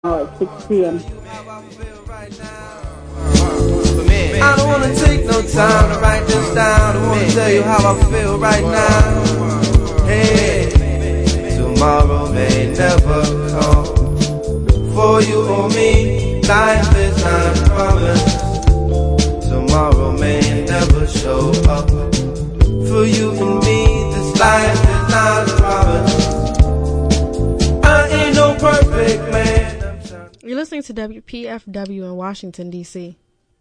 at 6 p.m. I don't wanna take no time to write this down. I wanna tell you how I feel right now. Hey, tomorrow may never come. For you or me, life is not a promise. Tomorrow may never show up. For you and me, this life is not a promise. I ain't no perfect man. You're listening to WPFW in Washington, D.C.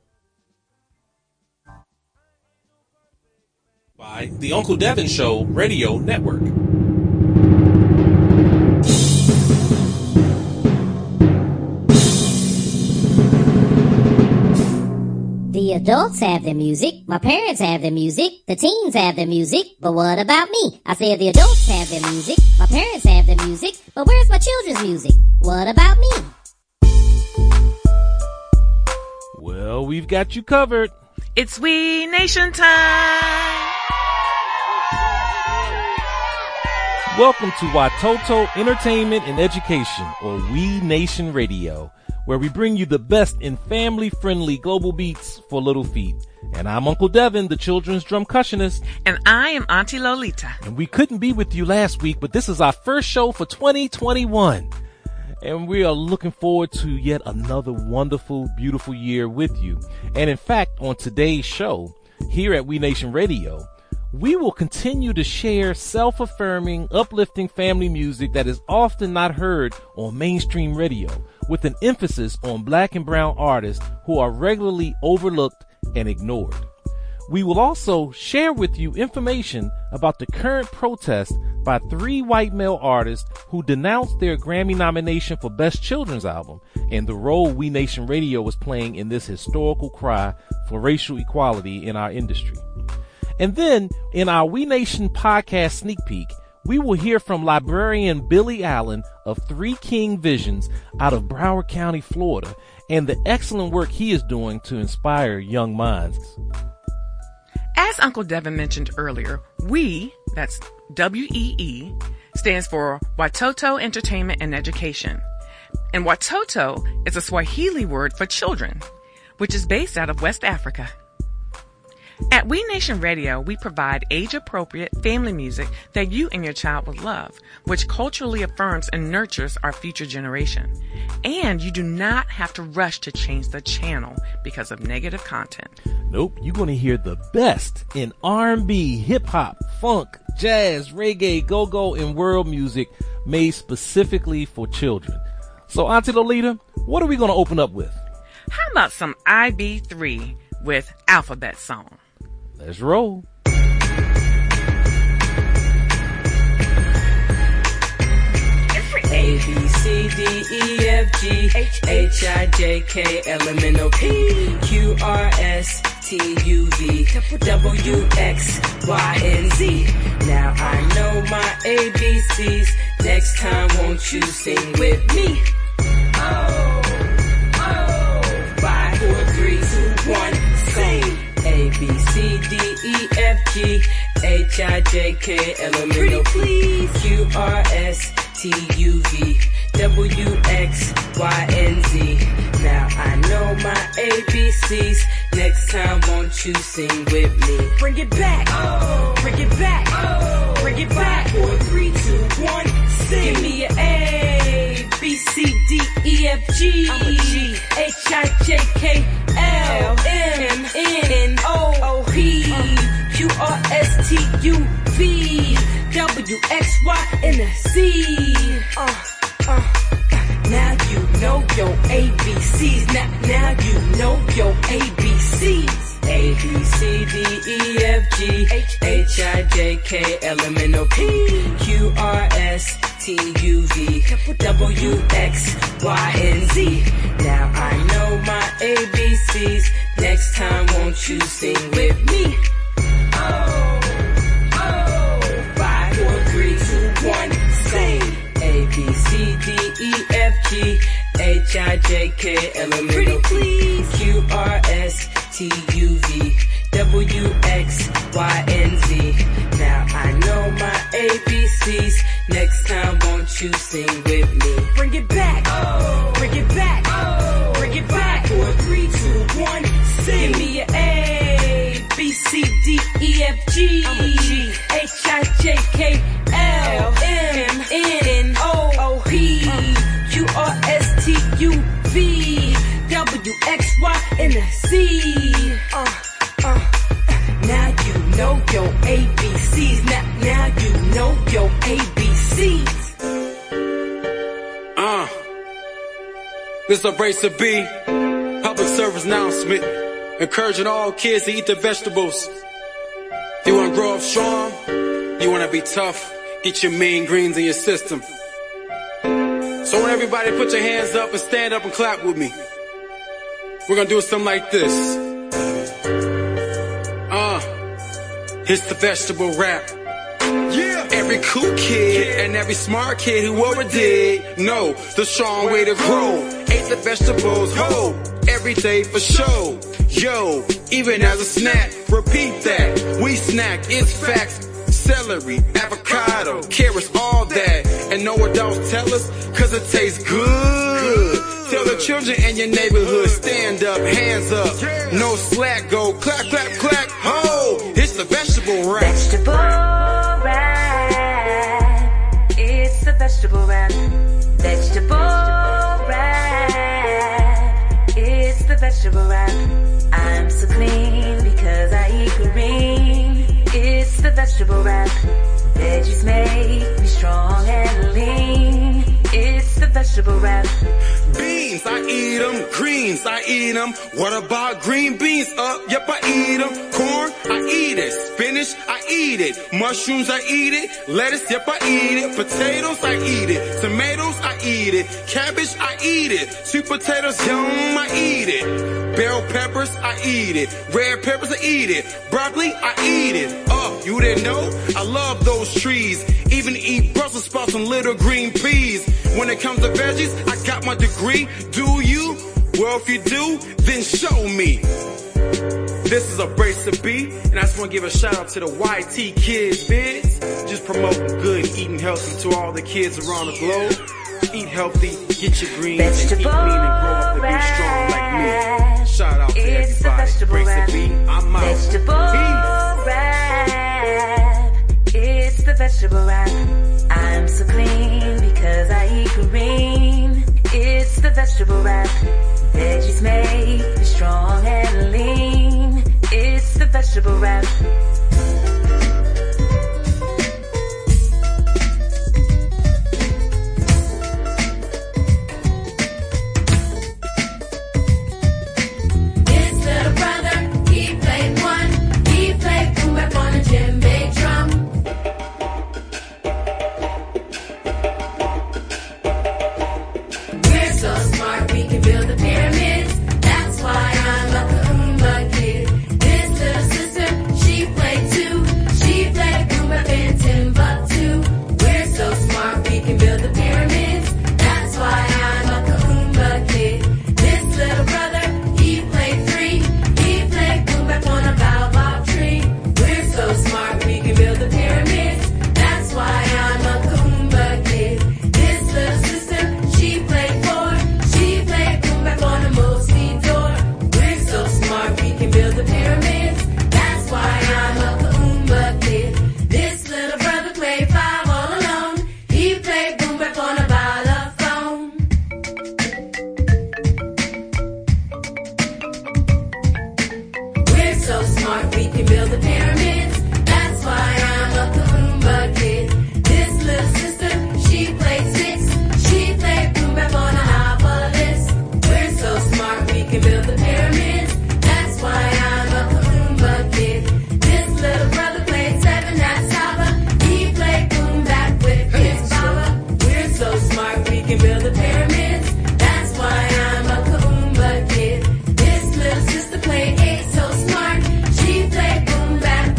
By the Uncle Devin Show Radio Network. The adults have their music, my parents have their music, the teens have their music, but what about me? I said the adults have their music, my parents have their music, but where's my children's music? What about me? Well, we've got you covered. It's We Nation time! Welcome to Watoto Entertainment and Education, or We Nation Radio, where we bring you the best in family-friendly global beats for little feet. And I'm Uncle Devin, the children's drum cushionist. And I am Auntie Lolita. And we couldn't be with you last week, but this is our first show for 2021. And we are looking forward to yet another wonderful, beautiful year with you. And in fact, on today's show, here at We Nation Radio, we will continue to share self-affirming, uplifting family music that is often not heard on mainstream radio, with an emphasis on black and brown artists who are regularly overlooked and ignored. We will also share with you information about the current protest by 3 white male artists who denounced their Grammy nomination for Best Children's Album and the role We Nation Radio is playing in this historical cry for racial equality in our industry. And then, in our We Nation podcast sneak peek, we will hear from librarian Billy Allen of Three King Visions out of Broward County, Florida, and the excellent work he is doing to inspire young minds. As Uncle Devin mentioned earlier, WE, that's W-E-E, stands for Watoto Entertainment and Education. And Watoto is a Swahili word for children, which is based out of West Africa. At We Nation Radio, we provide age-appropriate family music that you and your child will love, which culturally affirms and nurtures our future generation. And you do not have to rush to change the channel because of negative content. Nope, you're going to hear the best in R&B, hip-hop, funk, jazz, reggae, go-go, and world music made specifically for children. So, Auntie Lolita, what are we going to open up with? How about some IB3 with Alphabet Song? Let's roll. A, B, C, D, E, F, G, H, I, J, K, L, M, N, O, P, Q, R, S, T, U, V, W, X, Y, and Z. Now I know my ABCs. Next time won't you sing with me? Oh, 5, 4, 3, 2, 1, sing. A, B, C, D, E, F, G, H, I, J, K, L, M, N, O, P, Q, R, S, T, U, V, W, X, Y, and Z. Now I know my ABCs. Next time won't you sing with me? Bring it back. Oh. Bring it back. Oh. Bring it back. 4, 3, 2, 1, sing. Give me an A, B, C, D, E, F, G, H, I, J, K, L, M, N, O, P, Q, R, S, T, U, V, W, X, Y, and Z. Now you know your ABCs. Now you know your ABCs. A, B, C, D, E, F, G, H, I, J, K, L, M, N, O, P, Q, R, S, T, U, V, W, X, Y, and Z. Now I know my ABCs. Next time won't you sing with me? Oh, 5, 4, 3, 2, 1, sing. A, B, C, D, E, F, G, H, I, J, K, L, M, N, O, P, Q, R, S, T, U, V, W, X, Y, and Z. Now I know my ABCs. Next time won't you sing with me? Bring it back. Oh. Bring it D-E-F-G. I'm a G. H-I-J-K-L-M-N-O-P-Q-R-S-T-U-V W-X-Y and the Z. Now you know your ABCs. Now you know your ABCs. This is Abrasive B, public service announcement, encouraging all kids to eat their vegetables. If you want to grow up strong, you want to be tough, get your mean greens in your system. So I want everybody to put your hands up and stand up and clap with me. We're going to do something like this. It's the vegetable rap. Yeah. Every cool kid and every smart kid who ever did know the strong way to grow. Ate the vegetables whole, every day for show. Yo, even as a snack, repeat that. We snack, it's facts. Celery, avocado, carrots, all that. And no adults tell us, cause it tastes good. Tell the children in your neighborhood, stand up, hands up. No slack, go clap, clap, clap, ho! It's the vegetable rap. Vegetable rap. It's the vegetable rap. Vegetable rap. It's the vegetable rap. I'm so clean because I eat green. It's the vegetable rap. Veggies make me strong and lean. It's the vegetable rap. Beans, I eat them. Greens, I eat them. What about green beans? Yep, I eat them. Corn, I eat it. Spinach, I eat it. Mushrooms, I eat it. Lettuce, yep, I eat it. Potatoes, I eat it. Tomatoes, I eat it. Cabbage, I eat it. Sweet potatoes, yum, I eat it. Bell peppers, I eat it. Red peppers, I eat it. Broccoli, I eat it. You didn't know? I love those trees. Even eat Brussels sprouts and little green peas. When it comes to veggies, I got my degree. Do you? Well, if you do, then show me. This is Abrasive B, and I just want to give a shout out to the YT Kids Bids. Just promoting good, eating healthy to all the kids around the globe. Eat healthy, get your greens, and eat mean and grow up to be strong like me. Shout out to everybody. Abrasive B, I'm out. Vegetable rap. It's the vegetable rap. I'm so clean because I eat green. It's the vegetable rap. Veggies make me strong and lean. It's the vegetable rap. His little brother, he played one. He played boom bap on a djembe drum. We're so smart, we can build the pyramids. That's why I'm a Kaumba kid. This little sister, she played too. She played boom bap in Timbuktu. We're so smart, we can build the pyramids. That's why I'm a Kaumba kid. This little brother, he played three. He played boom bap on a baobab tree. We're so smart, we can build the pyramids. That's why I'm a Kaumba kid. This little sister, she played four. She played boom bap on a mostly door. We're so smart, we can build the pyramids. That's why I'm a Kaumba kid. This little brother played five all alone. He played boom bap on a balafone. We're so smart, we can build the pyramids. That's why I'm a Kaumba kid. This little sister, she played six. She played boom bap on a obelisk. We're so smart, we can build the pyramids. That's why I'm a Kaumba kid. This little brother played seven, that's Saba. He played boom bap with his baba. We're so smart, we can build the pyramids. That's why I'm a Kaumba kid. This little sister played eight, so smart. She played boom bap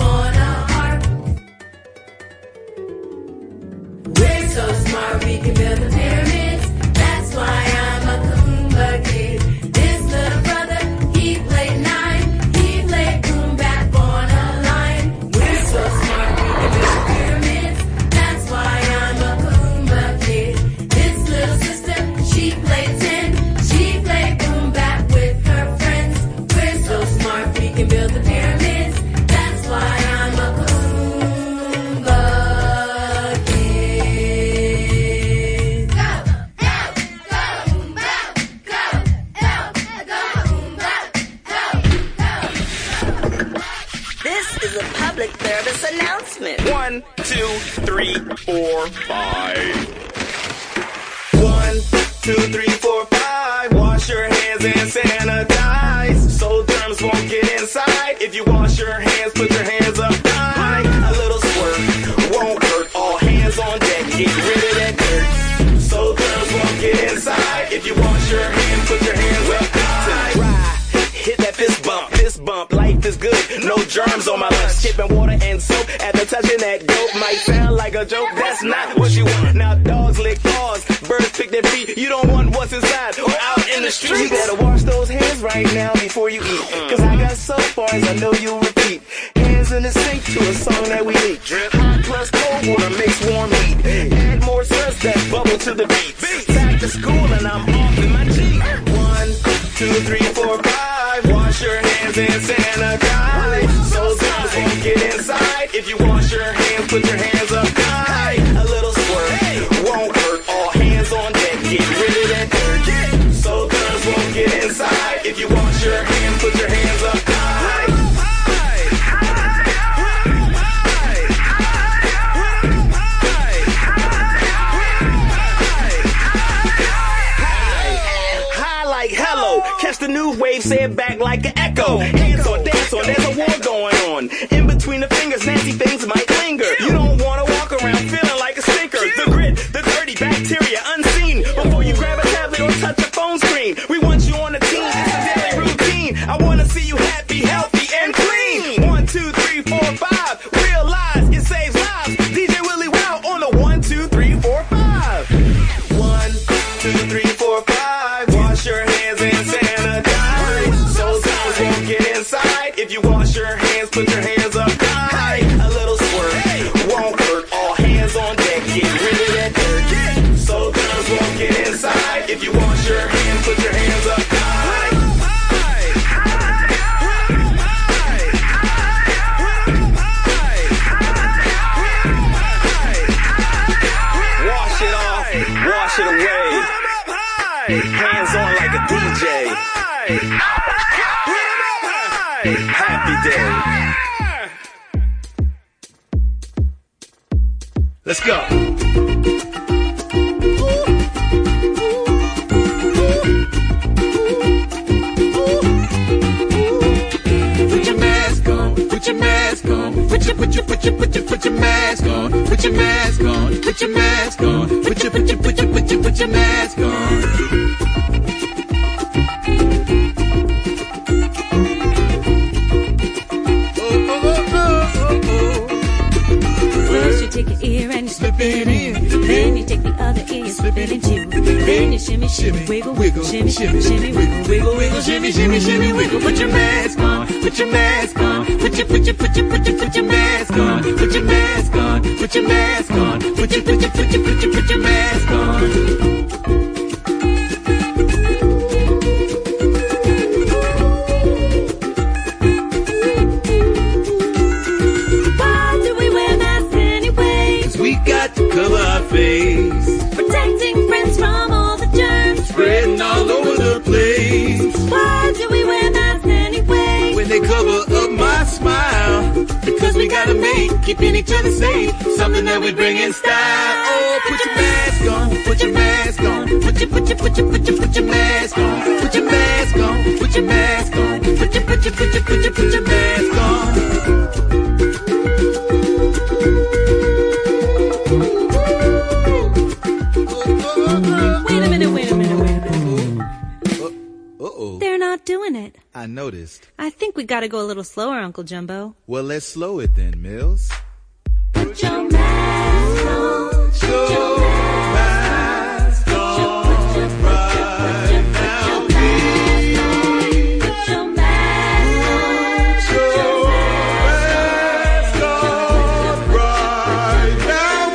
public service announcement. 1, 2, 3, 4, 5. 1, 2, 3, 4, 5. Wash your hands and sanitize, so germs won't get inside. If you wash your hands, put your hands up high. A little squirt won't hurt. All hands on deck, get rid of that dirt, so germs won't get inside. If you wash your hands, put your hands up high. Dry, hit that fist bump, life is good, no germs on my lunch. Skipping water and soap after touching that goat might sound like a joke, that's not what you want. Now dogs lick paws, birds pick their feet. You don't want what's inside or out in the street. You better wash those hands right now before you eat, cause I got soap bars I know you'll repeat. Hands in the sink to a song that we leak. Hot plus cold water makes warm heat. Add more surf that bubble to the beat. Back to school and I'm off in my Jeep. 1, 2, 3, 4, 5. Wash your hands and sanitize, so germs won't get inside. If you wash your hands, put your hands up high. A little squirt won't hurt. All hands on deck, get rid of that dirt, so germs won't get inside. If you wash your hands, put your hands up high. Catch the new wave, say it back like an echo. Hands on, dance on, there's a war going on. In between the fingers, nasty things might linger. You don't wanna walk around feeling like a stinker. The grit, the dirty bacteria unseen. Before you grab a tablet or touch a phone screen, we want you on the team, it's a daily routine. I wanna see you happy, healthy, and clean. 1, 2, 3, 4, 5. Realize it saves lives. DJ Willie Wow on the 1, 2, 3, 4, 5. 1, 2, 3, 4, 5. Wash your hands and sanitize, so germs won't get inside. If you wash your hands, put your hands up high. A little squirt won't hurt. All hands on deck, get rid of that dirt, so germs won't get inside. If you wash your hands, put your hands up high. Wash it off, wash it away. Hands on like a DJ. Happy day. Let's go. Put your mask on. Put your mask on. Put your mask on. Put your mask on. Put your mask on. Put your mask on. Take your ear and you slip it in. Then you take the other ear, you slip it in too. Then you shimmy, shimmy, wiggle, wiggle, shimmy, shimmy, shimmy, wiggle, wiggle, wiggle, shimmy, shimmy, shimmy, wiggle. Put your mask on, put your mask on, put your mask on, put your mask on, put your mask on, put your mask on. Cover our face, protecting friends from all the germs spreading all over the place. Why do we wear masks anyway? When they cover up my smile, because we gotta make keeping each other safe something that we bring in style. Oh, put your mask on, put your mask on, put your mask on, put your mask on, put your mask on, put your mask on. They're not doing it. I noticed. I think we gotta go a little slower, Uncle Jumbo. Well, let's slow it then, Mills. Put your mask on. Put your mask on. Put your mask on. Put your mask on right now,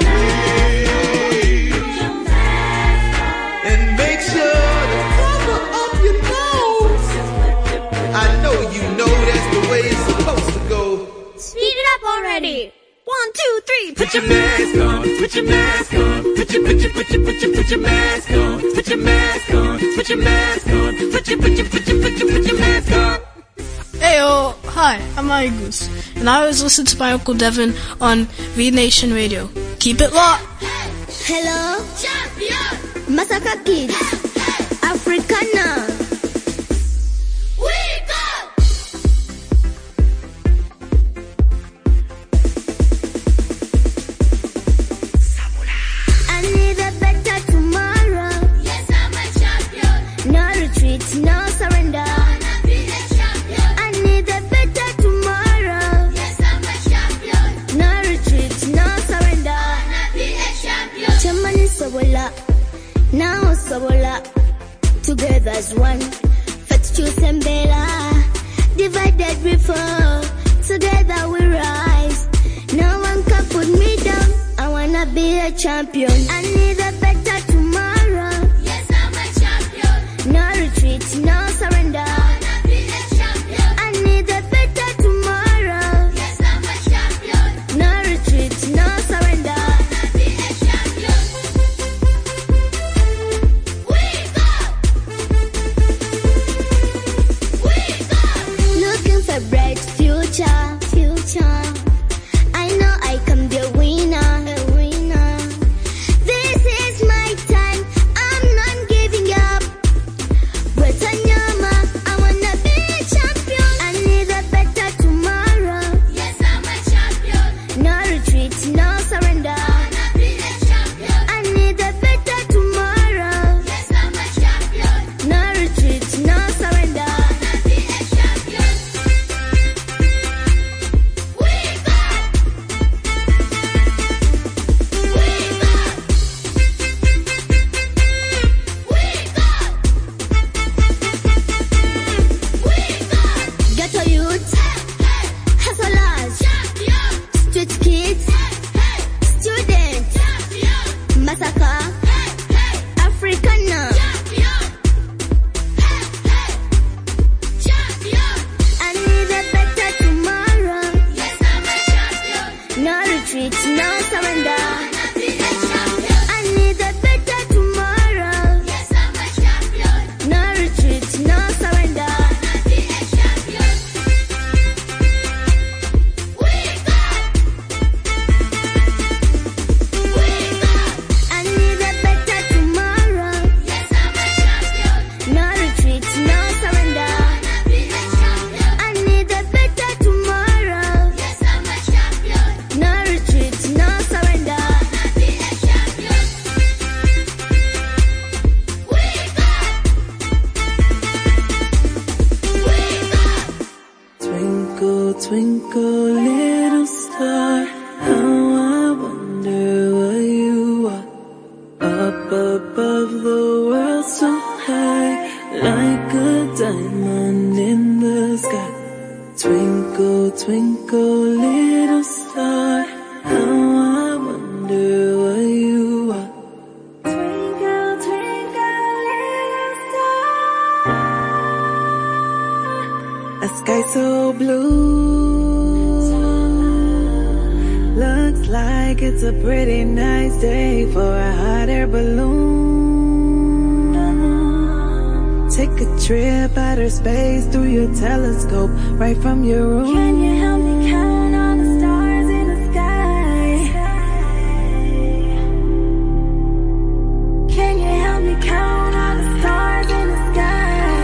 and make sure to cover up your nose. I know you know that's the way it's supposed to go. Speed it up already. 1, 2, 3. Put your mask on. Put your mask on. Put your mask on. Put your mask on. Put your mask on. Put your mask on. Heyo, hi, I'm Igus. and I always listen to my Uncle Devin on V Nation Radio. Keep it locked. Hello, champion. Masaka Kids, Africana. No surrender. Gonna be a champion. I need a better tomorrow. Yes, I'm a champion. No retreat, no surrender. Gonna be a champion. Chamani Sobola, now Sobola. Together as one. Fatu Sembela. Divided we fall. Together we rise. No one can put me down. I wanna be a champion. I need a better tomorrow. No retreat, no surrender. Gonna be a champion. I need a better tomorrow. Yes, I'm a champion. No retreat, no surrender. Gonna be a champion. We go. We go. Looking for bright future. I know I can be a winner. This is my time. I'm not giving up. I wanna be a champion. I need a better tomorrow. Yes, I'm a champion. No retreat, no surrender. Gonna be a champion. I need a better tomorrow. Yes, I'm a champion. No retreat, no surrender. Gonna be a champion. We go. We go. We go. Ghetto youth, hustlers, street kids, students, massacre, Africana. I need a better tomorrow. Yes, I'm a champion. No retreat, no surrender. I need a better tomorrow. Yes, I'm a champion. No retreat, no surrender. I need a better tomorrow. Yes, I'm a champion. No retreat, no surrender. I need a better tomorrow. Yes, I'm a champion. No retreat, no surrender. Twinkle, twinkle, little star, how I wonder what you are. Up above the world so high, like a diamond in the sky. Twinkle, twinkle, little star, how I wonder what you are. Twinkle, twinkle, little star, a sky so blue, looks like it's a pretty nice day for a hot air balloon. Take a trip outer space through your telescope, right from your room. Can you help me count all the stars in the sky? Can you help me count all the stars in the sky?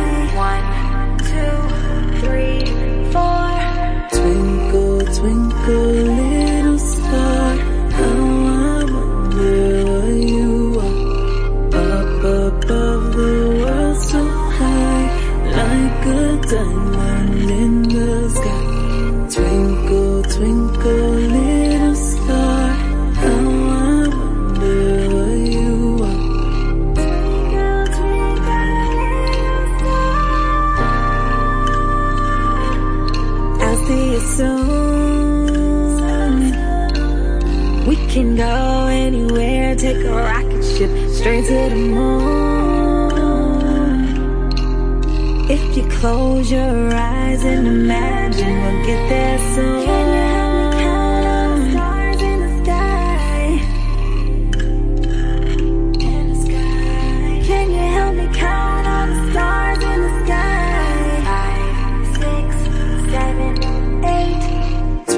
1, 2, 3, 4. Twinkle, twinkle, little star, how I wonder what you are. Up above the world so high, like a diamond in the sky. Twinkle, twinkle, little star, how I wonder what you are. Twinkle, twinkle, little star, I'll see you soon. We can go anywhere, take a rocket ship straight to the moon. If you close your eyes and imagine we'll get there soon. Can you help me count all the stars in the sky? In the sky. Can you help me count all the stars in the sky? 5, 6, 7, 8.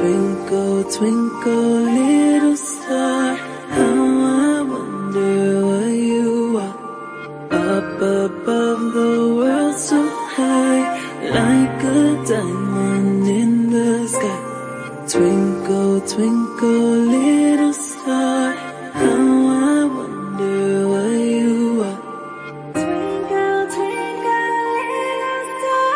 the world so high, like a diamond in the sky. Twinkle, twinkle, little star, how I wonder what you are. Twinkle, twinkle, little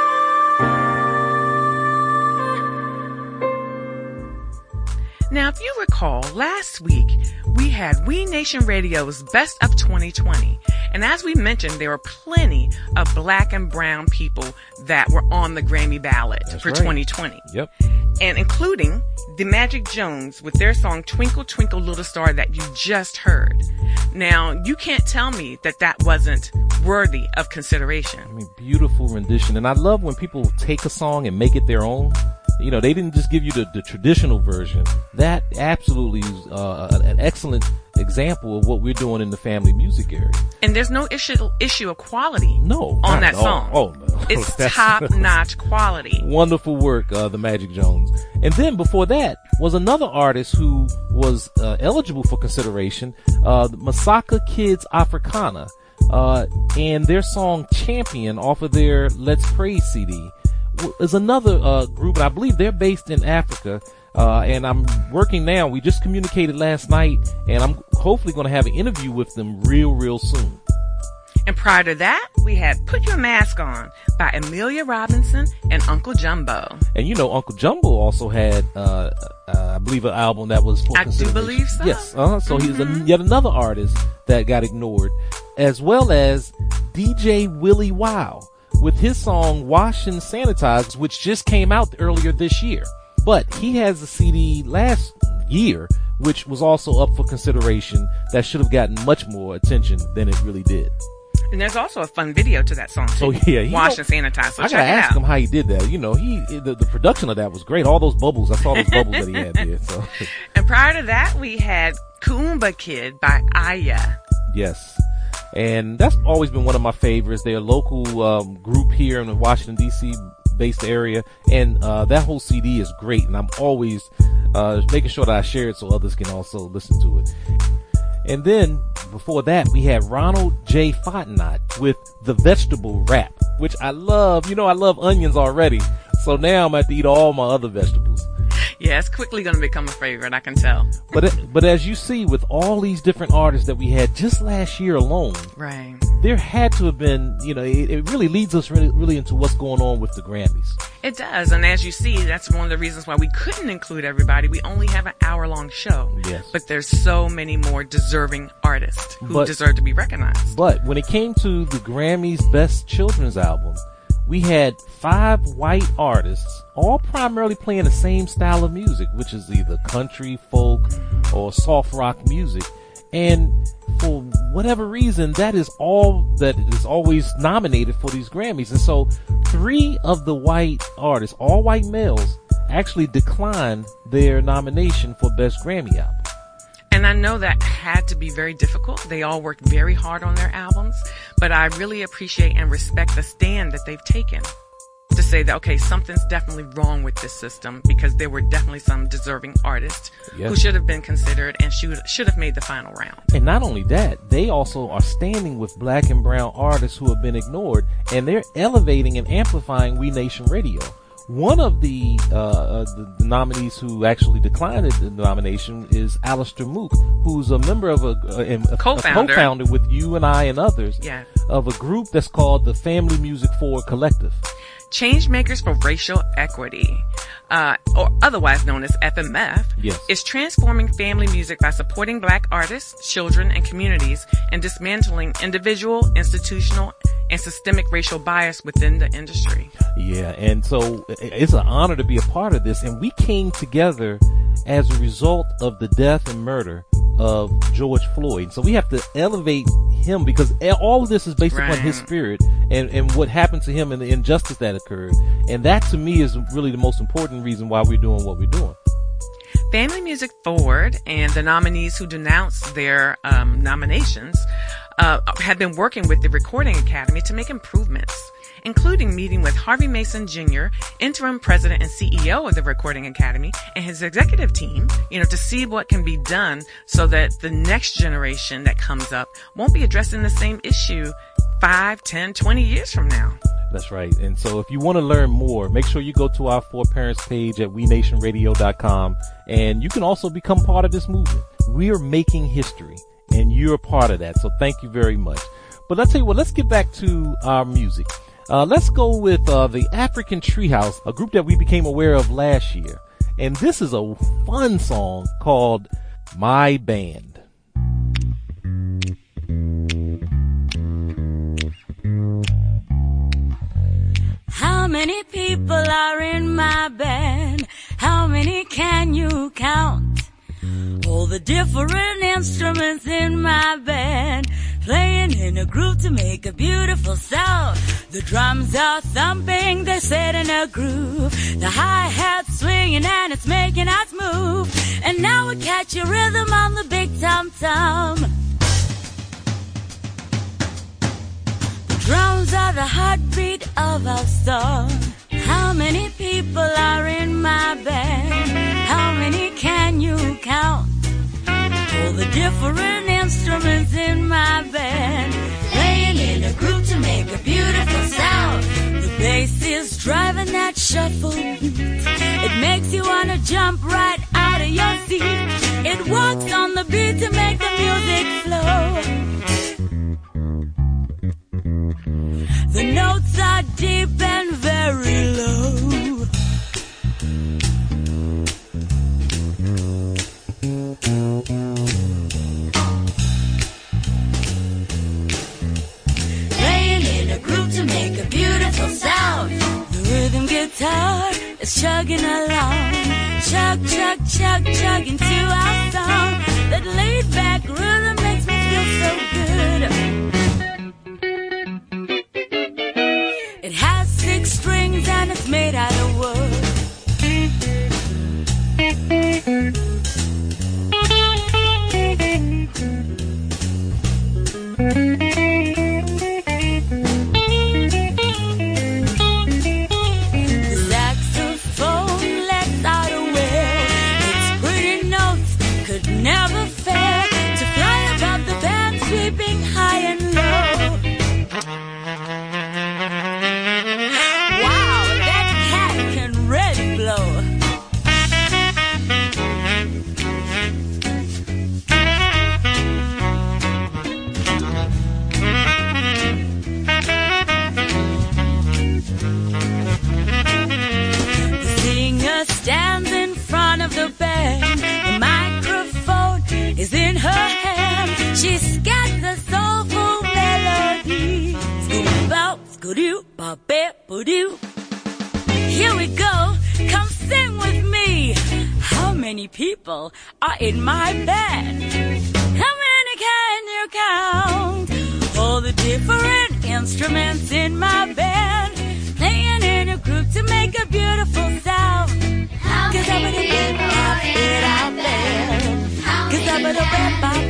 star. Now, if you recall, last week we had We Nation Radio's Best of 2020. And as we mentioned, there were plenty of black and brown people that were on the Grammy ballot for 2020. Yep. And including the Magic Jones with their song Twinkle, Twinkle, Little Star that you just heard. Now, you can't tell me that that wasn't worthy of consideration. I mean, beautiful rendition. And I love when people take a song and make it their own. You know, they didn't just give you the traditional version. That absolutely is an excellent example of what we're doing in the family music area. And there's no issue of quality on that song. Oh, no. It's top-notch quality. Wonderful work, the Magic Jones. And then before that was another artist who was eligible for consideration, Masaka Kids Africana, and their song Champion off of their Let's Praise CD. Is another group, and I believe they're based in Africa, and I'm working now. We just communicated last night, and I'm hopefully going to have an interview with them real soon. And prior to that, we had Put Your Mask On by Amelia Robinson and Uncle Jumbo. And you know, Uncle Jumbo also had, I believe, an album that was for consideration. I do believe so. Yes. So he's yet another artist that got ignored, as well as DJ Willie Wow with his song Wash and Sanitize, which just came out earlier this year. But he has a CD last year, which was also up for consideration, that should have gotten much more attention than it really did. And there's also a fun video to that song, too. Oh, yeah. Wash and Sanitize. So I gotta ask him how he did that. You know, the production of that was great. All those bubbles. I saw those bubbles that he had there. So. And prior to that, we had Kuumba Kid by Aya. Yes. And that's always been one of my favorites. They're a local group here in the Washington, D.C. based area. And that whole CD is great. And I'm always making sure that I share it so others can also listen to it. And then before that, we had Ronald J. Fontenot with The Vegetable Rap, which I love. You know, I love onions already. So now I'm going to have to eat all my other vegetables. Yeah, it's quickly going to become a favorite, I can tell. But as you see, with all these different artists that we had just last year alone, right, there had to have been, you know, it really leads us really into what's going on with the Grammys. It does, and as you see, that's one of the reasons why we couldn't include everybody. We only have an hour-long show. Yes. But there's so many more deserving artists who deserve to be recognized. But when it came to the Grammys Best Children's Album, we had 5 white artists, all primarily playing the same style of music, which is either country, folk, or soft rock music. And for whatever reason, that is all that is always nominated for these Grammys. And so 3 of the white artists, all white males, actually declined their nomination for Best Grammy Album. And I know that had to be very difficult. They all worked very hard on their albums, but I really appreciate and respect the stand that they've taken to say that, okay, something's definitely wrong with this system, because there were definitely some deserving artists who should have been considered and should have made the final round. And not only that, they also are standing with black and brown artists who have been ignored, and they're elevating and amplifying We Nation Radio. One of the nominees who actually declined the nomination is Alistair Mook, who's a member of a co-founder with you and I and others of a group that's called the Family Music Forward Collective. Changemakers for Racial Equity, or otherwise known as FMF, is transforming family music by supporting black artists, children, and communities, and dismantling individual, institutional, and systemic racial bias within the industry. Yeah, and so it's an honor to be a part of this, and we came together as a result of the death and murder of George Floyd. So we have to elevate him, because all of this is based upon his spirit and what happened to him and the injustice that occurred. And that, to me, is really the most important reason why we're doing what we're doing. Family Music Forward and the nominees who denounced their nominations have been working with the Recording Academy to make improvements, including meeting with Harvey Mason Jr., interim president and CEO of the Recording Academy, and his executive team, to see what can be done so that the next generation that comes up won't be addressing the same issue 5, 10, 20 years from now. That's right. And so if you want to learn more, make sure you go to our For Parents page at wenationradio.com, and you can also become part of this movement. We are making history, and you're a part of that. So thank you very much. But let's tell you what, let's get back to our music. Let's go with the African Treehouse, a group that we became aware of last year. And this is a fun song called My Band. How many people are in my band? How many can you count? All the different instruments in my band, playing in a group to make a beautiful sound. The drums are thumping, they're set in a groove. The hi-hat's swinging and it's making us move. And now we catch a rhythm on the big tom-tom. Drums are the heartbeat of our song. How many people are in my band? How many can you count? All the different instruments in my band, playing in a group to make a beautiful sound. The bass is driving that shuffle beat. It makes you wanna jump right out of your seat. It walks on the beat to make the music flow. The notes are deep and very low. Playing in a group to make a beautiful sound. The rhythm guitar is chugging along. Chug, chug, chug, chugging to our song. That laid back rhythm makes me feel so good. It has 6 strings and it's made out of wood. The saxophone lets out a wail. Its pretty notes could never fail to fly above the band, sweeping high and low. Stands in front of the band. The microphone is in her hand. She scats a soulful melody. Skoo-bop, skoo-doo, bop-bap-boo-doo. Here we go. Come sing with me. How many people are in my band? How many can you count? All the different instruments in my band, playing in a group to make a beautiful sound. Cause I'm gonna get my feet out there. Cause I'm gonna get my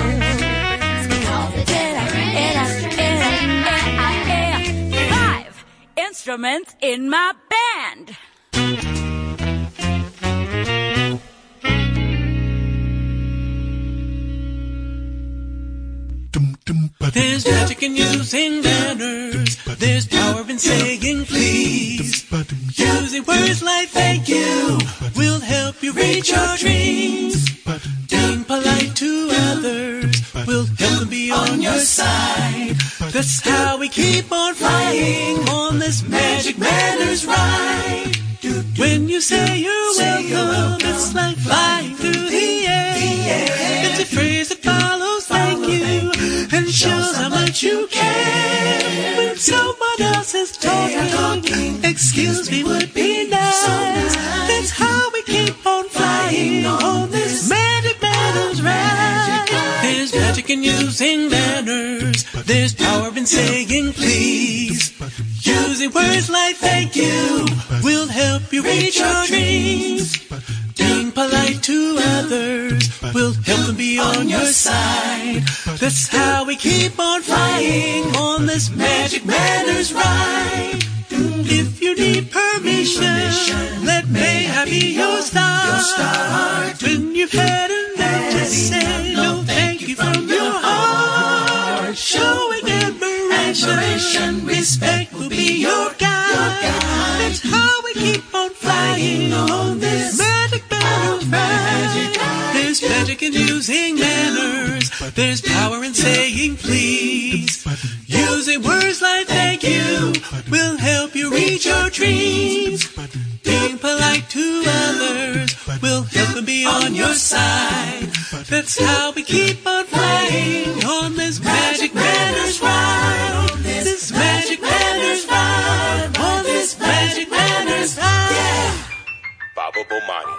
feet. 5 instruments in my band. There's magic in using manners. There's power in saying please. Using words like thank you will help you reach your dreams. Being polite to others will help them be on your side. That's how we keep on flying on this magic manners ride. When you say you're welcome, it's like flying through the air. It's a phrase that follows thank you and shows how much you care. When someone else is talking, excuse me would be nice. That's how we keep on flying on this magic manners ride. There's magic in using manners. There's power in saying please. Using words like thank you will help you reach your dreams. Being polite to others will help them be on your side. That's how we keep on flying on this magic manners ride. If you need permission, let Mayhap be your start. When you've had enough, just say no thank you from your heart. Showing admiration will help you reach your dreams. Being polite to others will help them be on your side. That's how we keep on flying on this Magic Manners ride. On this Magic Manners ride. On this Magic Manners ride. Baba Bomani.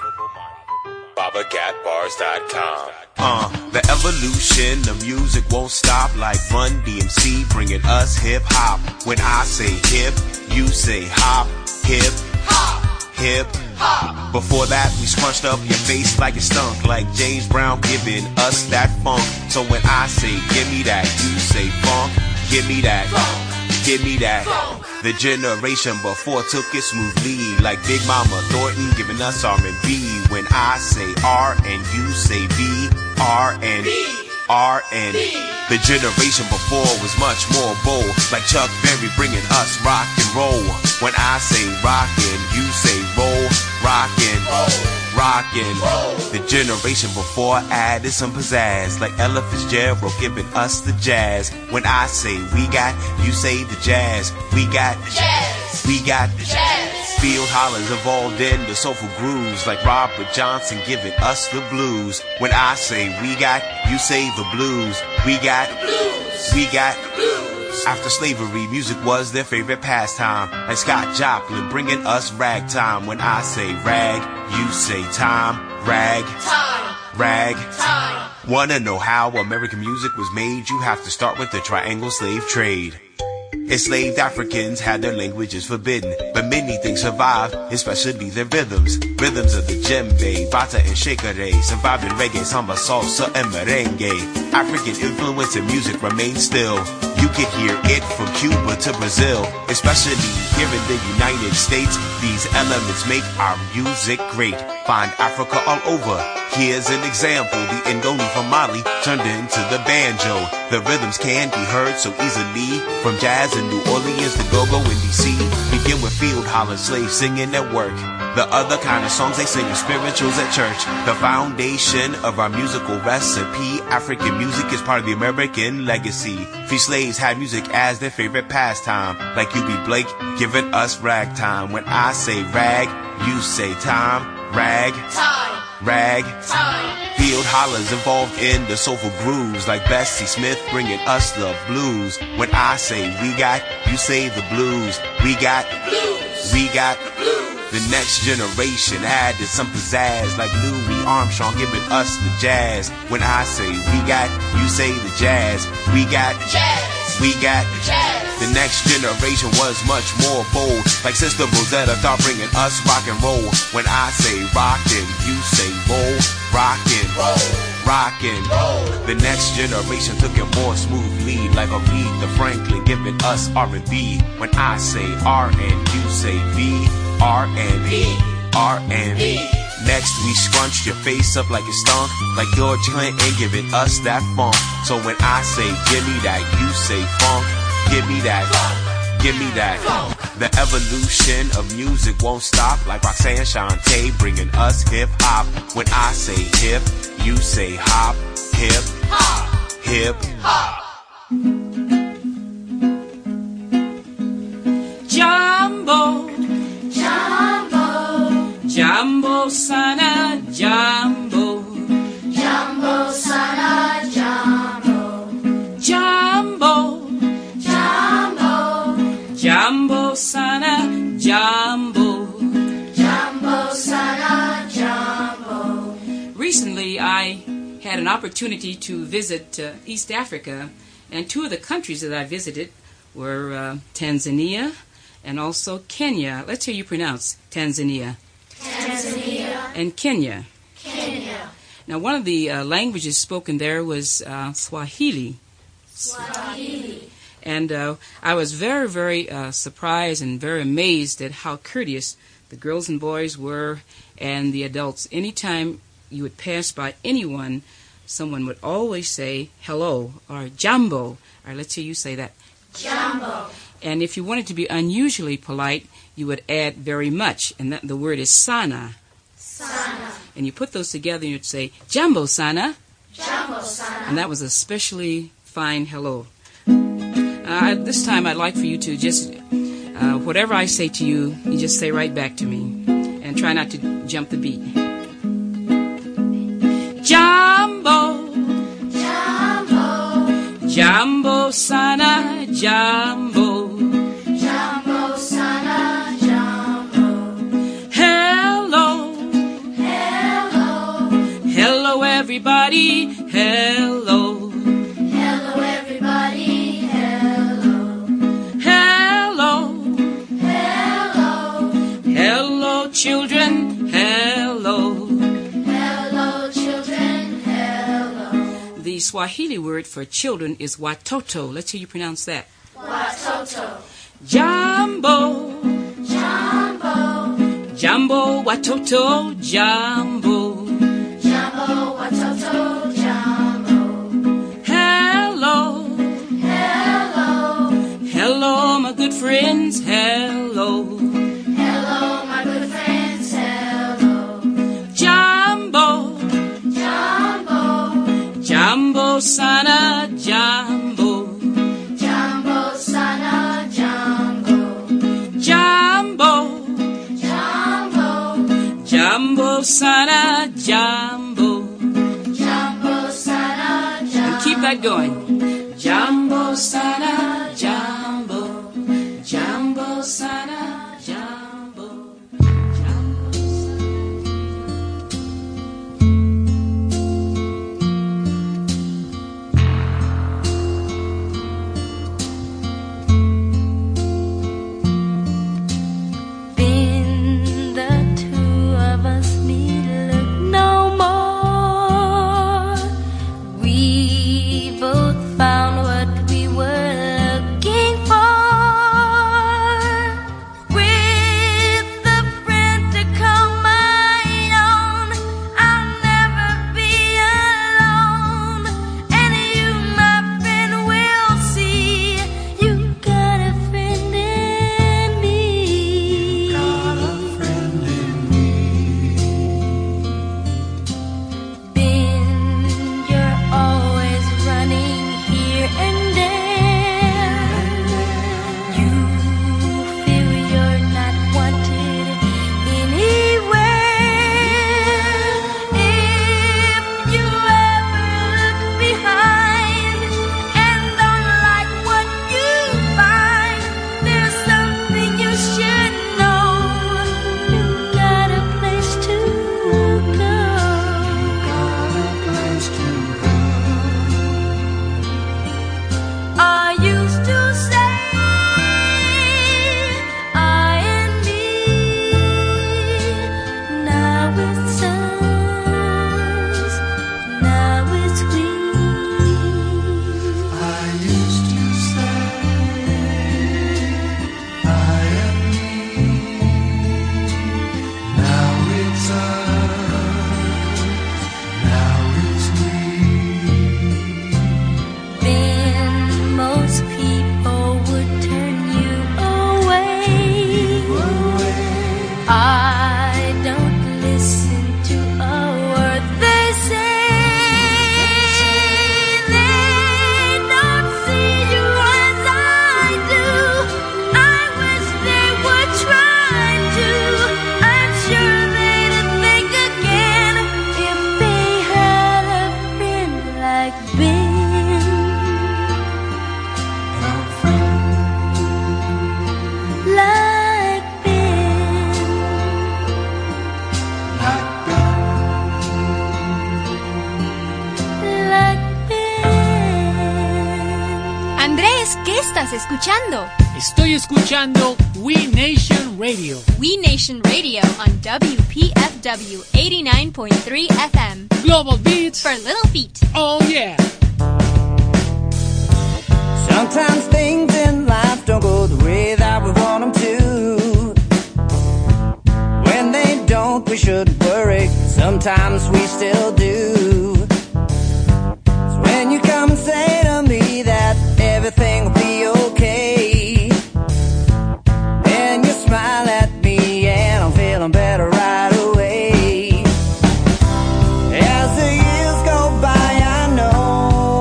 BabaGatBars.com. The evolution of music won't stop like Run DMC bringing us hip hop. When I say hip, you say hop. Hip hop. Hip hop. Before that, we scrunched up your face like it stunk, like James Brown giving us that funk. So when I say give me that, you say funk. Give me that. Give me that. The generation before took it smoothly, like Big Mama Thornton giving us R&B. When I say R and you say B, R and the generation before was much more bold, like Chuck Berry bringing us rock and roll. When I say rockin', you say roll, rockin', rockin'. The generation before added some pizzazz, like Ella Fitzgerald giving us the jazz. When I say we got, you say the jazz. We got the jazz. We got the jazz. Field hollers evolved into soulful grooves, like Robert Johnson giving us the blues. When I say we got, you say the blues. We got the blues. We got the blues. After slavery, music was their favorite pastime, like Scott Joplin bringing us ragtime. When I say rag, you say time. Rag, time. Rag, time. Wanna know how American music was made? You have to start with the triangle slave trade. Enslaved Africans had their languages forbidden, but many things survived, especially their rhythms. Rhythms of the djembe, bata and shekere, surviving reggae, samba, salsa, and merengue. African influence in music remains still. You can hear it from Cuba to Brazil, especially here in the United States. These elements make our music great. Find Africa all over. Here's an example. The Ngoni from Mali turned into the banjo. The rhythms can be heard so easily, from jazz in New Orleans to go-go in D.C. Begin with field holler slaves singing at work. The other kind of songs they sing are spirituals at church. The foundation of our musical recipe. African music is part of the American legacy. Free slaves had music as their favorite pastime, like U.B. Blake giving us ragtime. When I say rag, you say time. Rag, time. Rag, time. Field hollers evolved into soulful grooves, like Bessie Smith bringing us the blues. When I say we got, you say the blues. We got the blues. We got the blues. The next generation added some pizzazz, like Louis Armstrong giving us the jazz. When I say we got, you say the jazz. We got the jazz. We got the jazz. The next generation was much more bold, like Sister Rosetta thought bringing us rock and roll. When I say rockin', you say roll. Rockin', roll. Rockin', roll. The next generation took it more smoothly, like Aretha Franklin giving us R&B. When I say R and you say B, R and B, R and B. Next we scrunched your face up like it stunk, like George Clinton giving us that funk. So when I say give me that, you say funk. Give me that, give me that. The evolution of music won't stop, like Roxanne Shante bringing us hip hop. When I say hip, you say hop. Hip hop, hip hop. Jambo, Jambo, Jambo sana, Jambo, Jambo sana, Jambo, Jambo. Jambo sana, Jambo. Jambo sana, Jambo. Recently, I had an opportunity to visit East Africa, and two of the countries that I visited were Tanzania and also Kenya. Let's hear you pronounce Tanzania. Tanzania. And Kenya. Kenya. Now, one of the languages spoken there was Swahili. Swahili. And I was very, very surprised and very amazed at how courteous the girls and boys were and the adults. Anytime you would pass by anyone, someone would always say hello or jambo. Or let's hear you say that. Jambo. And if you wanted to be unusually polite, you would add very much. And that, the word is sana. Sana. And you put those together and you'd say jambo sana. Jambo sana. And that was a especially fine hello. This time I'd like for you to just Whatever I say to you, you just say right back to me. And try not to jump the beat. Jambo, Jambo, Jambo sana, Jambo, Jambo sana, Jambo. Hello, hello, hello everybody, hello, hello everybody, hello, hello, hello, hello children, hello. The Swahili word for children is watoto. Let's hear you pronounce that. Watoto. Jambo, Jambo, Jambo, watoto, Jambo, Jambo, watoto, Jambo. Hello, hello, hello, my good friends, hello, hello, my good friends, hello. Jambo, Jambo sana, Jambo, Jambo sana, Jambo, Jambo, Jambo, Jambo sana, Jambo, Jambo sana, Jambo. And keep that going. Jambo sana, Jambo, Jambo sana, Jambo. Found what we were looking for. estás escuchando? Estoy escuchando We Nation Radio. We Nation Radio on WPFW 89.3 FM. Global beats for little feet. Oh yeah. Sometimes things in life don't go the way that we want them to. When they don't, we shouldn't worry. Sometimes we still do. So when you come and say to me that everything will be okay, and you smile at me and I'm feeling better right away. As the years go by, I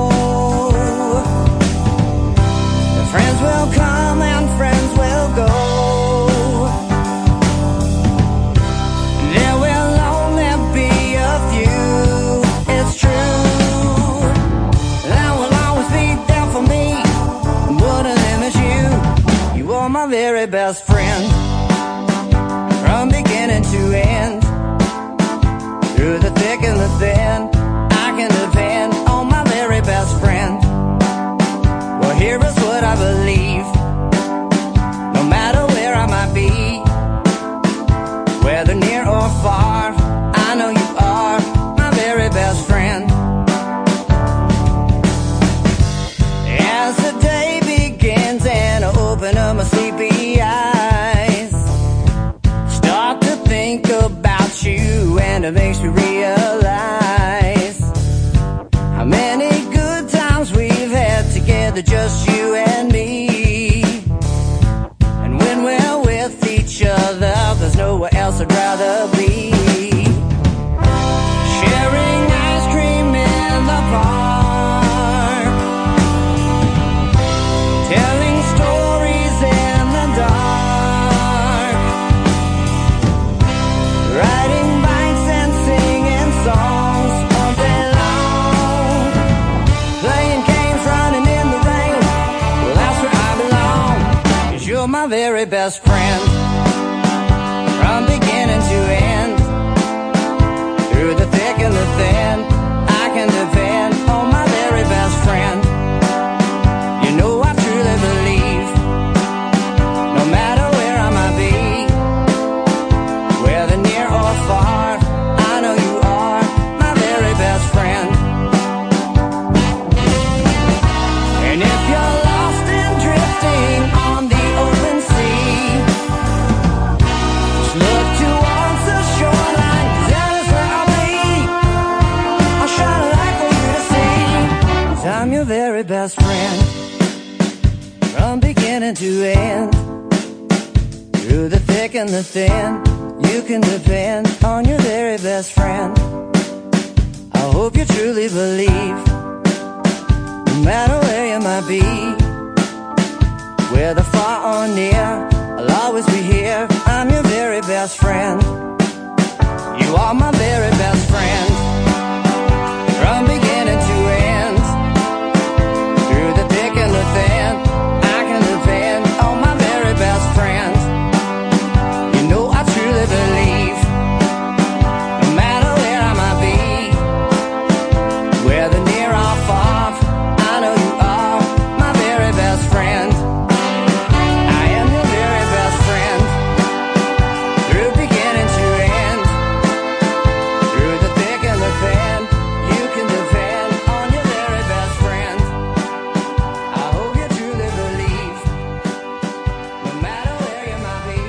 know friends will come and friends will go. very best friend. From beginning to end, through the thick and the thin, I can depend on my very best friend. Well, here is what I believe. No matter where I might be, whether near or far, I know you are my very best friend. As the day begins and I open up my sleepy eyes, start to think about you, and it makes me realize how many good times we've had together, just you and me. And when we're with each other, there's nowhere else I'd rather be. Sharing ice cream in the park, telling stories in the dark, riding bikes and singing songs all day long, playing games, running in the rain. Well, that's where I belong, 'cause you're my very best friend. From beginning to end, through the thick and the thin, I can depend on my very best friend. You know I truly believe, no matter where I might be, whether near or far, I know you are my very best friend. And if you're lost and drifting on the open sea, just look towards the shoreline, 'cause that is where I'll be. I'll shine a light for you to see, 'cause I'm your very best friend. From beginning to end, through the thick and the thin, you can depend on your very best friend. I hope you truly believe, no matter where you might be, whether far or near, I'll always be here. I'm your very best friend. You are my very best friend. From beginning to end, through the thick and the thin, I can depend on my very best friend. You know I truly believe, no matter where I might be, whether near or far, I know you are my very best friend. I am your very best friend. Through beginning to end, through the thick and the thin, you can depend on your very best friend. I hope you truly believe, no matter where you might be,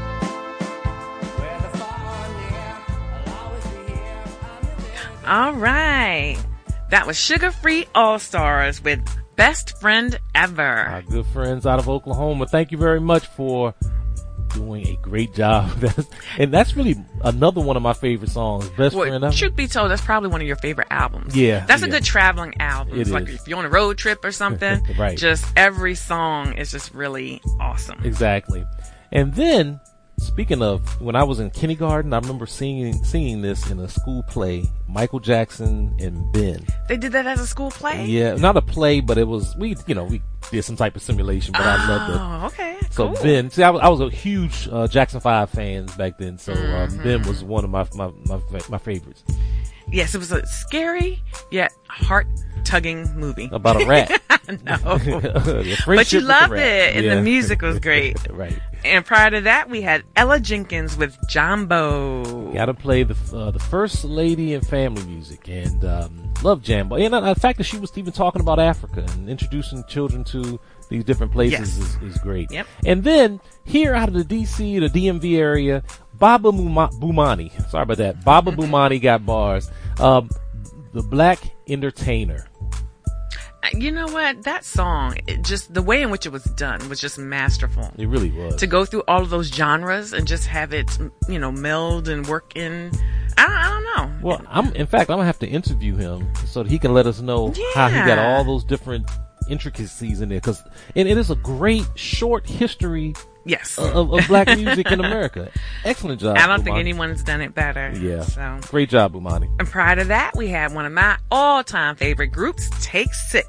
whether far or near, I'll always be here. I'm your very All right. That was Sugar Free All-Stars with Best Friend Ever. Our good friends out of Oklahoma. Thank you very much for doing a great job. And that's really another one of my favorite songs. Best Well, Friend Ever. truth be told, that's probably one of your favorite albums. Yeah, That's a yeah. good traveling album. It It's like is. if you're on a road trip or something, Right. just every song is just really awesome. Exactly. And then, speaking of, when I was in kindergarten, I remember singing this in a school play, Michael Jackson and Ben. They did that as a school play? Yeah, not a play, but it was, we did some type of simulation, but I loved it. Oh, okay. So Cool. Ben, see, I was a huge Jackson 5 fan back then, so Ben was one of my favorites. Yes, it was a scary yet heart-tugging movie. About a rat. No. The But friendship you with the loved rat. it, and Yeah. the music was great. Right. And prior to that, we had Ella Jenkins with Jambo. Got to play the first lady in family music, and love Jambo. And the fact that she was even talking about Africa and introducing children to these different places is great. Yep. And then here out of the DC, the DMV area, Baba Bumani. Sorry about that. Baba Bumani got bars. The Black Entertainer. You know what? That song, just the way in which it was done was just masterful. It really was. To go through all of those genres and just have it, meld and work in. I don't know. Well, in fact, I'm gonna have to interview him so that he can let us know how he got all those different intricacies in there. Because it is a great short history. Yes. Of black music in America. Excellent job. I don't think Bumani. anyone's done it better. Yeah. So. Great job, Bumani. And prior to that, we had one of my all-time favorite groups, Take 6,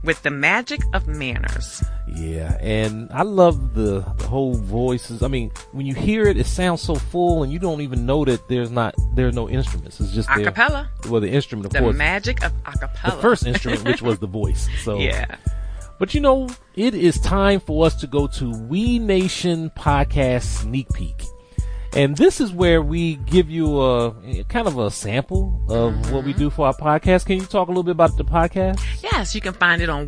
with the magic of manners. Yeah, and I love the whole voices. I mean, when you hear it, it sounds so full, and you don't even know that there are no instruments. It's just acapella. Well, the instrument, of the course. The magic of acapella. The first instrument, which was the voice. So yeah. But it is time for us to go to We Nation Podcast Sneak Peek. And this is where we give you a kind of a sample of what we do for our podcast. Can you talk a little bit about the podcast? Yes, you can find it on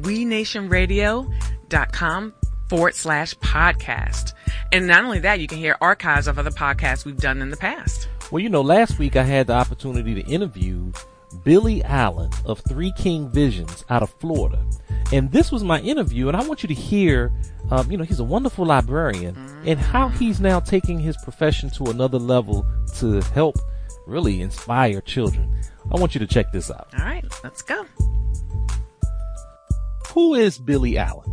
wenationradio.com/podcast. And not only that, you can hear archives of other podcasts we've done in the past. Well, last week I had the opportunity to interview Billy Allen of Three King Visions out of Florida. And this was my interview, and I want you to hear, he's a wonderful librarian, and how he's now taking his profession to another level to help really inspire children. I want you to check this out. All right, let's go. Who is Billy Allen?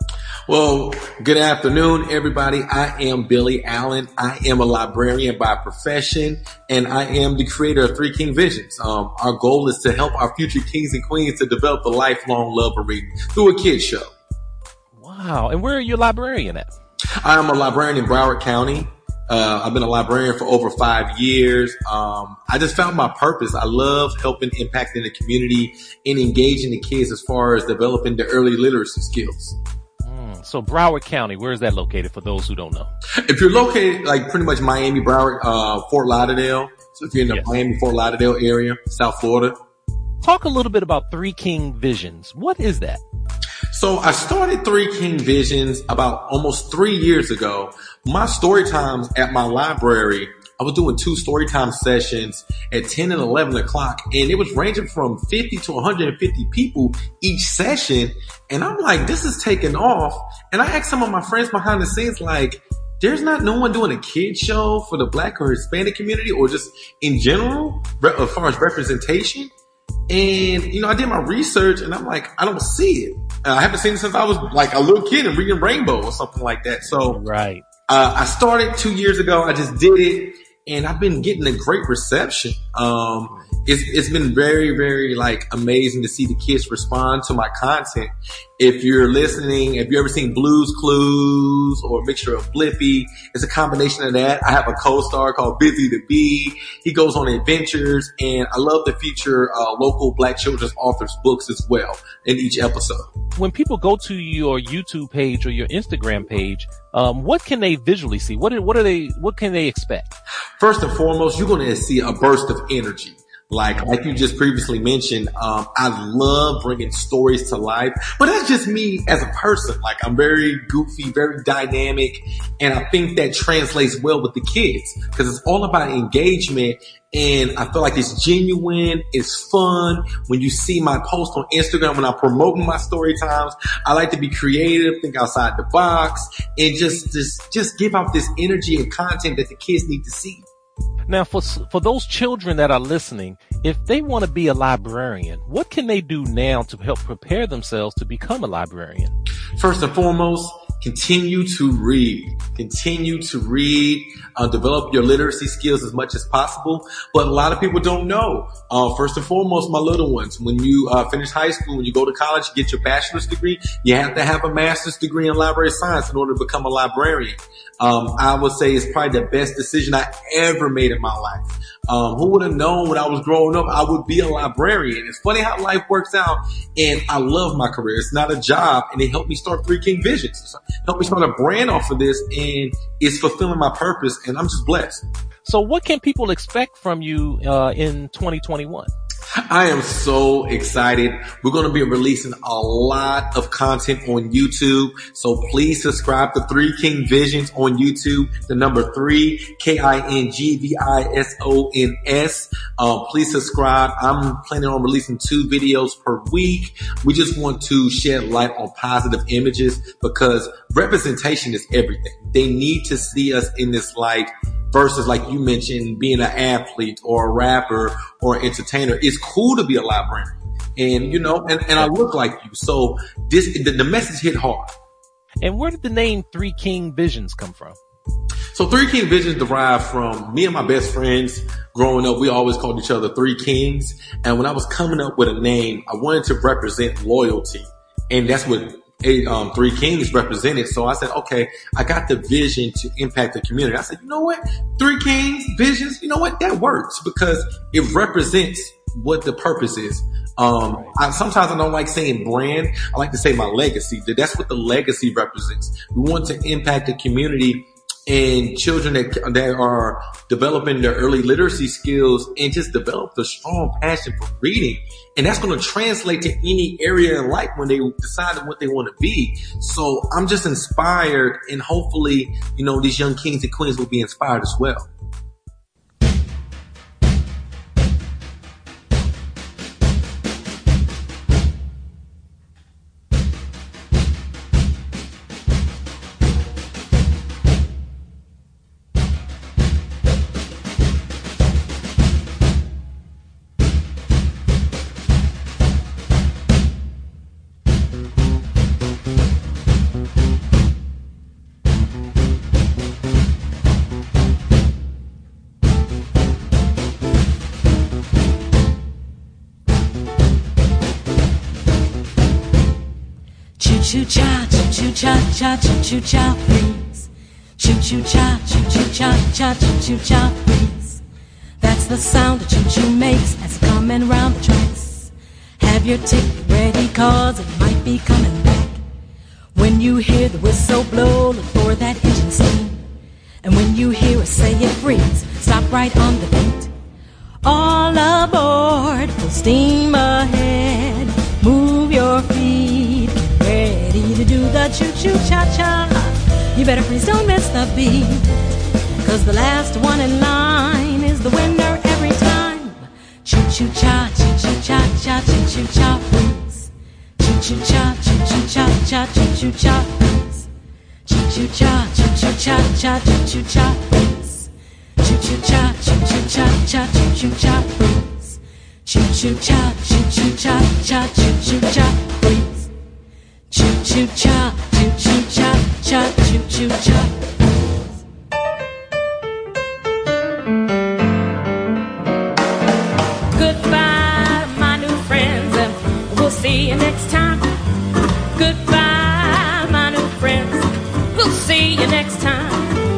Well, good afternoon, everybody. I am Billy Allen. I am a librarian by profession, and I am the creator of Three King Visions. Our goal is to help our future kings and queens to develop the lifelong love of reading through a kid show. Wow. And where are you a librarian at? I am a librarian in Broward County. I've been a librarian for over 5 years. I just found my purpose. I love helping, impacting the community, and engaging the kids as far as developing their early literacy skills. So Broward County, where is that located for those who don't know? If you're located like pretty much Miami, Broward, Fort Lauderdale. So if you're in the Miami, Fort Lauderdale area, South Florida. Talk a little bit about Three King Visions. What is that? So I started Three King Visions about almost 3 years ago. My story times at my library, I was doing 2 storytime sessions at 10 and 11 o'clock, and it was ranging from 50 to 150 people each session. And I'm like, this is taking off. And I asked some of my friends behind the scenes, like, there's not no one doing a kid show for the Black or Hispanic community, or just in general, as far as representation. And, I did my research, and I'm like, I don't see it. I haven't seen it since I was like a little kid and reading Rainbow or something like that. So right. I started 2 years ago. I just did it, and I've been getting a great reception. It's been very, very amazing to see the kids respond to my content. If you're listening, if you ever seen Blue's Clues or a mixture of Blippi, it's a combination of that. I have a co-star called Busy the Bee. He goes on adventures, and I love to feature local Black children's authors' books as well in each episode. When people go to your YouTube page or your Instagram page, what can they visually see? What can they expect? First and foremost, you're going to see a burst of energy. Like you just previously mentioned, I love bringing stories to life, but that's just me as a person. Like, I'm very goofy, very dynamic, and I think that translates well with the kids because it's all about engagement. And I feel like it's genuine, it's fun. When you see my post on Instagram, when I'm promoting my story times, I like to be creative, think outside the box, and just give out this energy and content that the kids need to see. Now, for those children that are listening, if they want to be a librarian, what can they do now to help prepare themselves to become a librarian? First and foremost, continue to read. Continue to read. Develop your literacy skills as much as possible. But a lot of people don't know. First and foremost, my little ones, when you finish high school, when you go to college, you get your bachelor's degree, you have to have a master's degree in library science in order to become a librarian. I would say it's probably the best decision I ever made in my life. Who would have known when I was growing up I would be a librarian? It's funny how life works out, and I love my career. It's not a job, and it helped me start Three King Visions. So helped me start a brand off of this, and it's fulfilling my purpose, and I'm just blessed. So what can people expect from you in 2021? I am so excited. We're going to be releasing a lot of content on YouTube. So please subscribe to Three King Visions on YouTube. The number 3, KINGVISONS. Please subscribe. I'm planning on releasing 2 videos per week. We just want to shed light on positive images because representation is everything. They need to see us in this light. Versus, like you mentioned, being an athlete or a rapper or an entertainer. It's cool to be a librarian. And, and I look like you. So the message hit hard. And where did the name Three King Visions come from? So Three King Visions derived from me and my best friends. Growing up, we always called each other Three Kings. And when I was coming up with a name, I wanted to represent loyalty. And that's what Three Kings represented. So I said, okay, I got the vision to impact the community. I said, you know what? Three Kings, visions, you know what? That works because it represents what the purpose is. Sometimes I don't like saying brand. I like to say my legacy. That's what the legacy represents. We want to impact the community and children that are developing their early literacy skills and just develop the strong passion for reading. And that's going to translate to any area in life when they decide what they want to be. So I'm just inspired, and hopefully, these young kings and queens will be inspired as well. Choo-choo-cha, choo-choo-cha, choo-choo-cha, please. Choo-choo-cha, choo-choo-cha, choo-choo-cha, please. That's the sound a choo-choo makes as it's coming round the tracks. Have your ticket ready, cause it might be coming back. When you hear the whistle blow, look for that engine steam. And when you hear us say it freeze, stop right on the beat. All aboard, full steam ahead. Move your feet, ready to do the choo-choo-cha-cha. You better freeze, don't miss the beat, cause the last one in line is the winner every time. Choo-choo-cha, choo-choo-cha-cha, choo-choo-cha, please. Choo-choo-cha, choo-choo-cha-cha, choo-choo-cha, please. Choo-choo-cha, choo-choo-cha-cha, choo-choo-cha, please. Choo-choo-cha, choo-choo-cha-cha, choo-choo-cha, please. Choo-choo-cha, choo-choo-cha-cha, choo-choo-cha, please. Choo-choo-cha, choo-choo-cha-cha, choo-choo-cha. Goodbye, my new friends, and we'll see you next time. Goodbye, my new friends, we'll see you next time.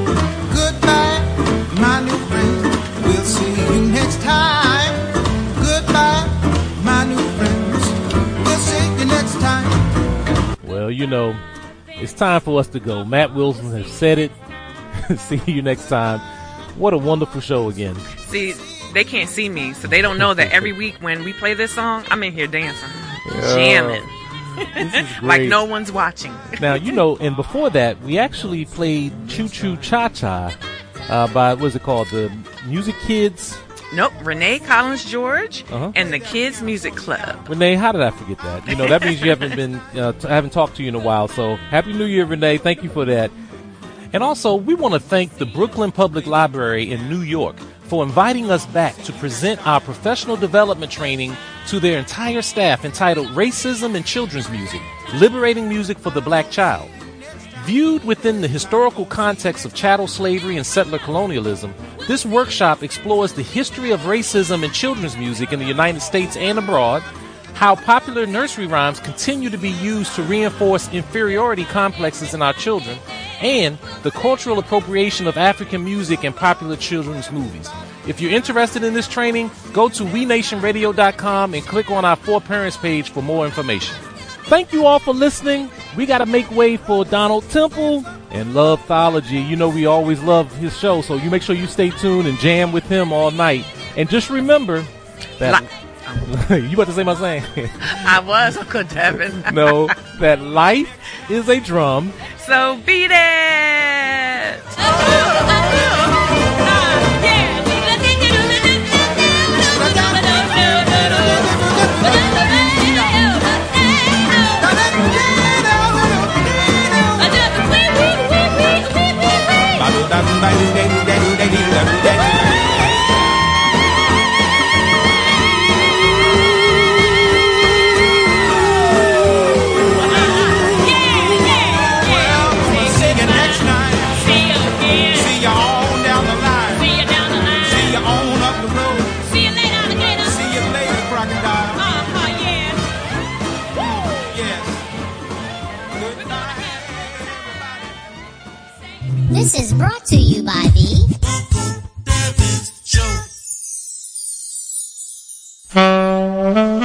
Goodbye, my new friends, we'll see you next time. Goodbye, my new friends, we'll see you next time. Well, it's time for us to go. Matt Wilson has said it. See you next time. What a wonderful show again. See, they can't see me, so they don't know that every week when we play this song, I'm in here dancing, jamming. This is great. Like no one's watching. Now, and before that, we actually played Choo Choo Cha Cha by, what is it called? The Music Kids? Nope, Renee Collins George and the Kids Music Club. Renee, how did I forget that? That means you haven't been, I haven't talked to you in a while. So Happy New Year, Renee. Thank you for that. And also, we want to thank the Brooklyn Public Library in New York for inviting us back to present our professional development training to their entire staff entitled Racism in Children's Music, Liberating Music for the Black Child. Viewed within the historical context of chattel slavery and settler colonialism, this workshop explores the history of racism in children's music in the United States and abroad, how popular nursery rhymes continue to be used to reinforce inferiority complexes in our children, and the cultural appropriation of African music and popular children's movies. If you're interested in this training, go to wenationradio.com and click on our For Parents page for more information. Thank you all for listening. We got to make way for Donald Temple and Love Theology. We always love his show, so you make sure you stay tuned and jam with him all night. And just remember that... You about to say my saying? I was, Uncle Devin. No, that life is a drum. So beat it! Yes. is brought to you by the Uncle Devin's Show.